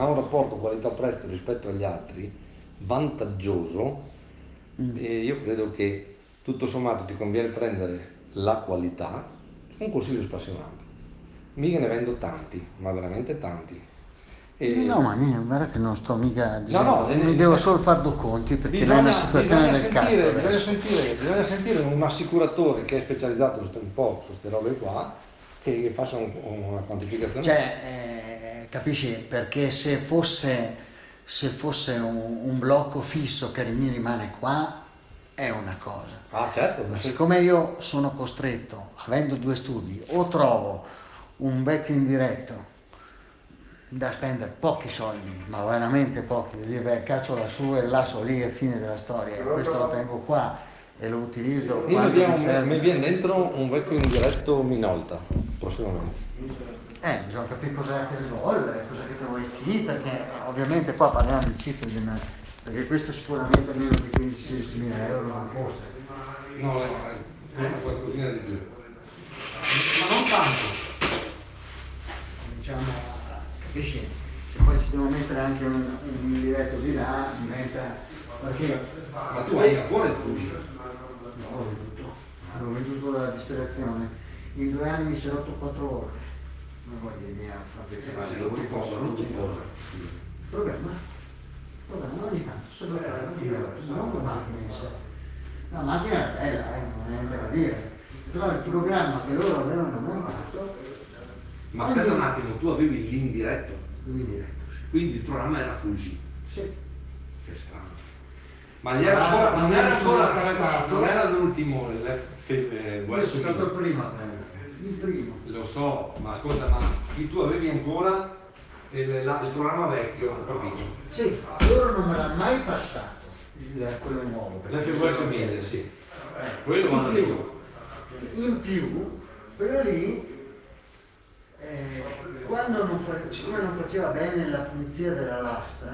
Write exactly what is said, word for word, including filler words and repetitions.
ha un rapporto qualità-prezzo rispetto agli altri vantaggioso, Mm. e io credo che tutto sommato ti conviene prendere la qualità. Un consiglio spassionato, mica ne vendo tanti, ma veramente tanti. No, E ma niente, guarda che non sto mica no, no, dicendo, ne- mi ne- devo ne- solo far due conti perché lei è in una bisogna, situazione bisogna del cazzo sentire, bisogna adesso. sentire, bisogna sentire un assicuratore che è specializzato su un po' su queste robe qua, che faccia un- una quantificazione. Cioè, eh, capisci? Perché se fosse, se fosse un, un blocco fisso che mi rimane qua, è una cosa. Ah, certo, Ma se- siccome io sono costretto, avendo due studi, o trovo un vecchio indiretto da spendere pochi soldi, ma veramente pochi, di dire beh, caccio lassù e lasso lì e fine della storia, e questo lo tengo qua e lo utilizzo io mi quando viene, mi un- serve. mi viene dentro un vecchio indiretto Minolta prossimamente. Eh, bisogna capire cos'è che vuole, cos'è che te vuoi chi, perché ovviamente qua parliamo di cifre di una, perché questo sicuramente meno di quindici sedici mila euro non costa. No, eh, qualcosina di più. Ma non tanto. Diciamo, capisci? Se poi ci devo mettere anche un, un indiretto di là, diventa. Perché Ma tu hai ancora il Fuji? no, l'ho venduto, l'ho venduto dalla disperazione. In due anni mi si è rotto quattro ore. Non voglio dire mia Ma sei rotto poco, rotto poco. Problema? Problema, ogni tanto se lo non una macchina in sé. La macchina è bella, eh, non è niente da dire. Però il programma che loro avevano montato, Ma aspetta un attimo, tu avevi l'indiretto, lui diretto, quindi il programma era Fuji. sì. Che strano. Ma gli era ancora, non era ancora, non era l'ultimo, l'F- eh, Io sono stato il U S B. primo a prendere, il primo. Lo so, ma ascolta, ma chi tu avevi ancora il, la- il programma vecchio, ho capito? Sì, loro non me l'ha mai passato, il, quello nuovo. perché L'F U S mille, sì. Eh, Quello in vado più, io. in più, quello lì, eh, quando non fa- siccome non faceva bene la pulizia della lastra,